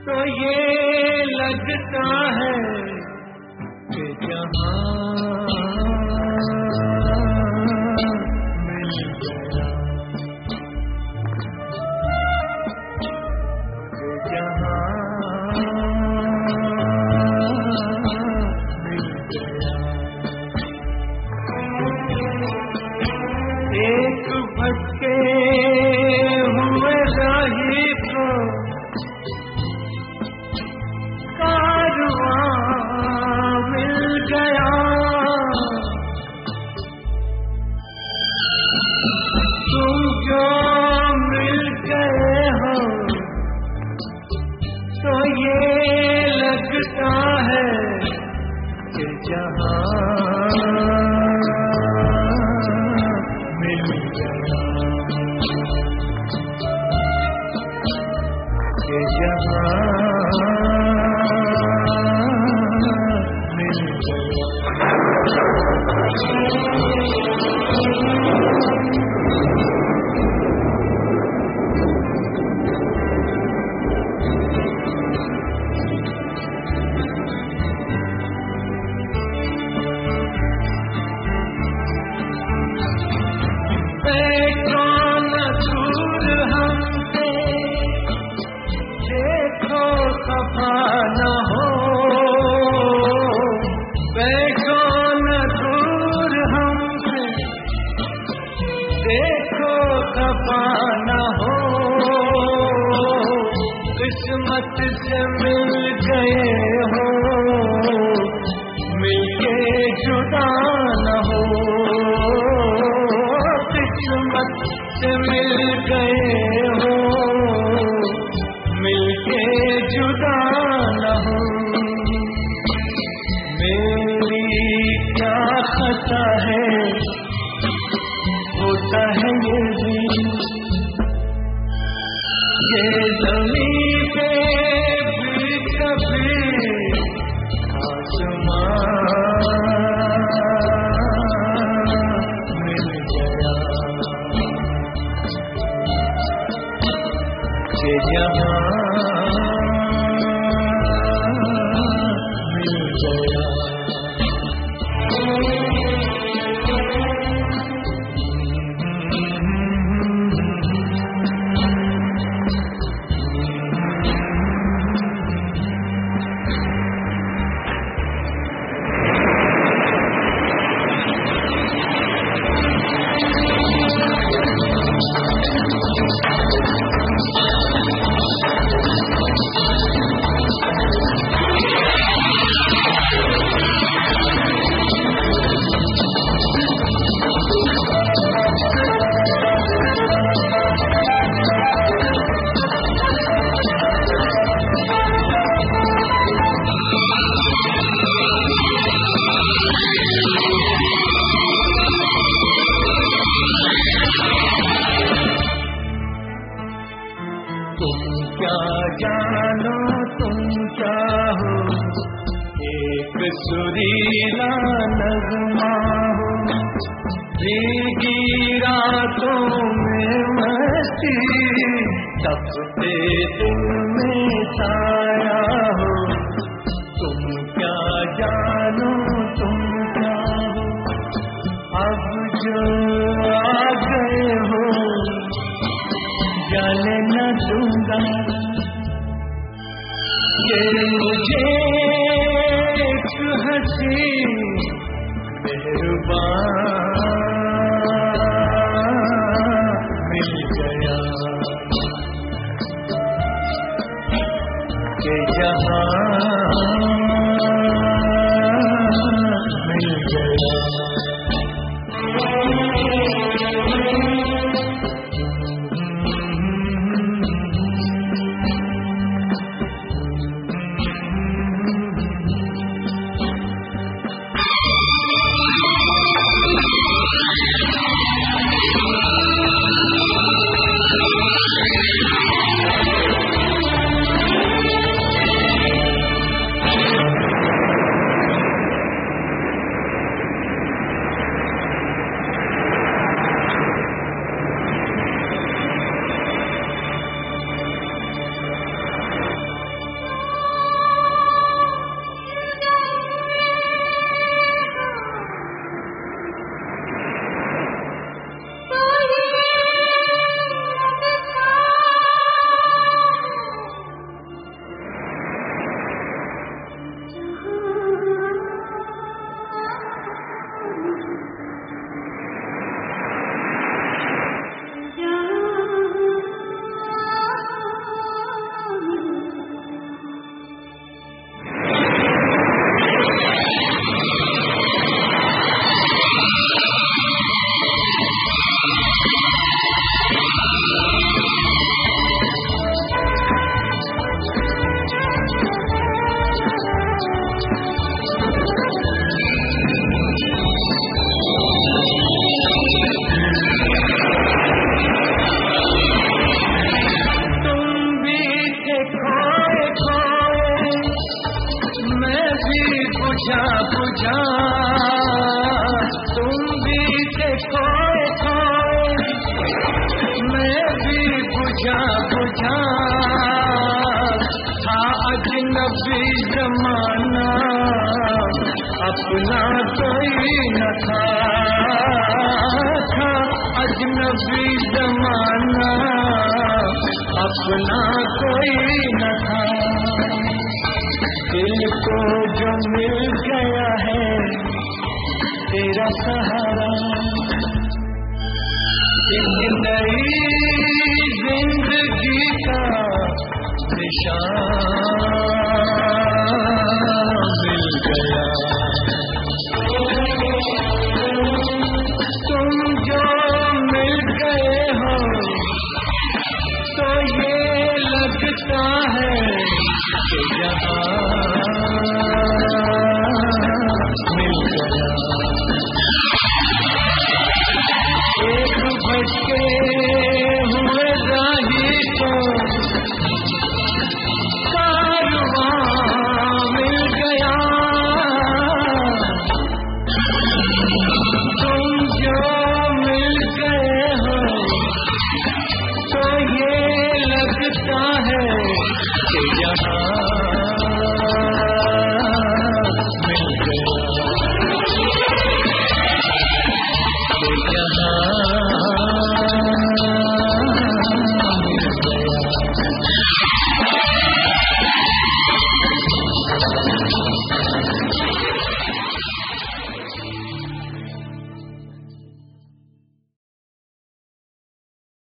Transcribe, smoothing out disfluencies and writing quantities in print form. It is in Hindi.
तो ये लगता है कि जहां मिल गया, कि जहां मिल गया। एक भटके हुए राही को तो ये लगता है कि जहां मिल गया, कि जहां मिल गया। किस्मत से मिल गए हो, मिलके जुदा न हो। किस्मत से मिल गए हो, मिलके जुदा न हो। मेरी क्या खता है, होता है ये भी, ये ज़मीन पे भी कभी आसमान मिल गया, कि जहां मिल गया। जानो तुम चाहो, एक सुरीला नगमा हो, भीगी रातों में मस्ती, तपते दिन में साया हो। तुम क्या जानो तुम चाहो, अब जो आ गए हो जाने न दूंगा, ये मुझे एक हंसी मेहरबान मिल गया, कि जहां मिल गया। बुझा बुझा तुम भी थे खोए खोए, मैं भी बुझा बुझा था अजनबी जमाना, अपना कोई न था अजनबी जमाना, अपना कोई न था। दिल को जो मिल गया है तेरा सहारा, एक नई जिंदगी का निशान मिल गया। तुम जो मिल गए हो तो ये लगता है कि जहां मिल गया। एक भटके हुए राही को कारवां मिल गया। तुम जो मिल गए हो तो ये लगता है कि यहाँ